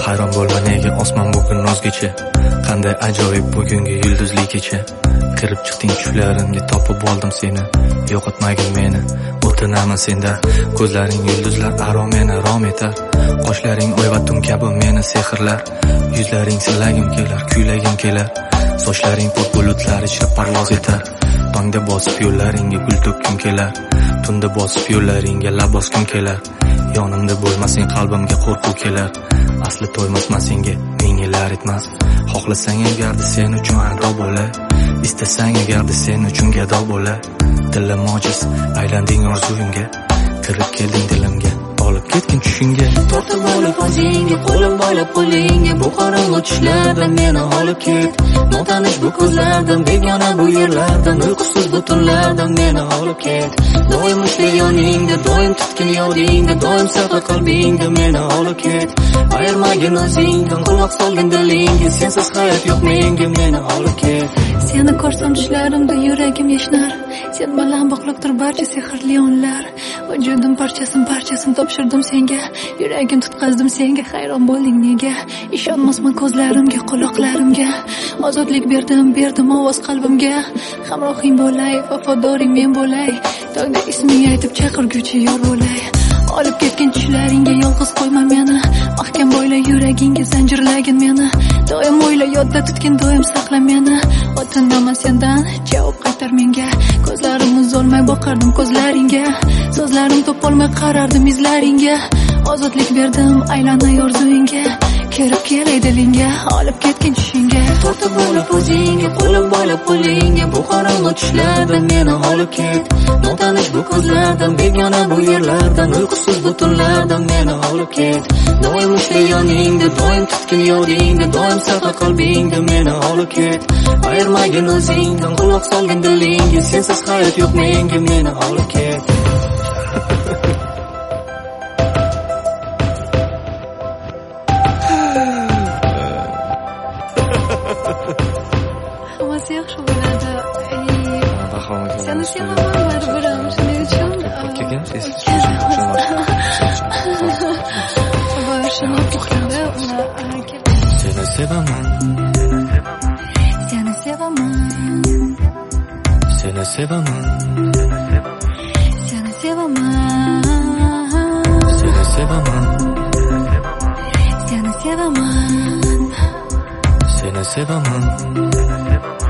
Hayron bo'lma nega osmon bugun o'zgacha, qanday ajoyib bugungi yulduzli kecha. Kirib chiqding tushlarimga, topib oldim seni, yo'qotmagin meni, o'tinaman sendan. Ko'zlaring yulduzlar aro meni rom etar, qoshlaring oy va tun kabi meni sehrlar. Yuzlaring silagim kelar, kuylagim kelar, sochlaring pok bulutlar ichra parvoz etar. Tongda bosib yo'llaringga gul to'kkim kelar, tunda bosib yo'llaringga lab boskim kelar. Yonimda bo'lmasang qalbimga qo'rquv kelar, asli to'ymasman senga ming yillar etmas. Xohlasang agarda sen uchun ado bo'lay, istasang agarda sen uchun gado bo'lay. Dilim ojiz, aylanding orzuyimga, kirib kelding dilimga, olib ketgin tushingga. Tortib olib o'zingga, qo'lim boylab qo'lingga, bu qorong'u tushlardan meni olib ket. Notanish bu ko'zlardan, begona bu yerlardan, uyqusiz bu tunlardan meni olib ket. Doim ushla yoningda, doim tutgin yodingda, doim saqla qalbingda meni olib ket. Ayirmagin o'zingdan, quloq solgin dilingga, sensiz hayot yo'q menga, meni olib ket. Seni ko'rsam tushlarimda yuragim yashnar, sen bilan bog'liqdir barcha sehrli onlar. Vujudim parchasin topshirdim senga, yuragim tutqazdim senga. Hayron bo'lding nega? Ishonmasman ko'zlarimga, quloqlarimga. Ozodlik berdim ovoz qalbimga. Hamrohing bo'lay, vafodoring men bo'lay, tongda isming aytib chaqirguvchi yor bo'lay. Olib ketgin tushlaringga, yolg'iz qo'yma meni, mahkam bo'yla yuragingga, zanjirlagin meni. Doim o'yla, yodda tutgin, doim saqla meni. O'tinaman sendan, javob qaytar menga. Ko'zlarimiz olmay boqardim ko'zlaringga, so'zlarim topolmay qarardim izlaringga. Ozodlik berdim, aylanay orzuingga, kirib kelay dilingga, olib ketgin tushingga. Tortib olib o'zingga, qo'lim boylab qo'lingga, bu qorong'u tushlardan meni olib ket. Notanish bu ko'zlardan, begona bu yerlardan, uyqusiz bu tunlardan meni olib ket. Doim ushla yoningda, doim tutgin yodingda, doim saqla qalbingda meni olib ket. Ayirmagin o'zingdan, quloq solgin dilingga, sensiz hayot yo'q menga, meni olib ket. Hammasi yaxshi bo'ladi. Seni sevaman baribir, shuning uchun shuni o'qiganda Seni sevaman, seni sevaman, seni sevaman, seni sevaman, seni sevaman, seni sevaman, seni sevaman.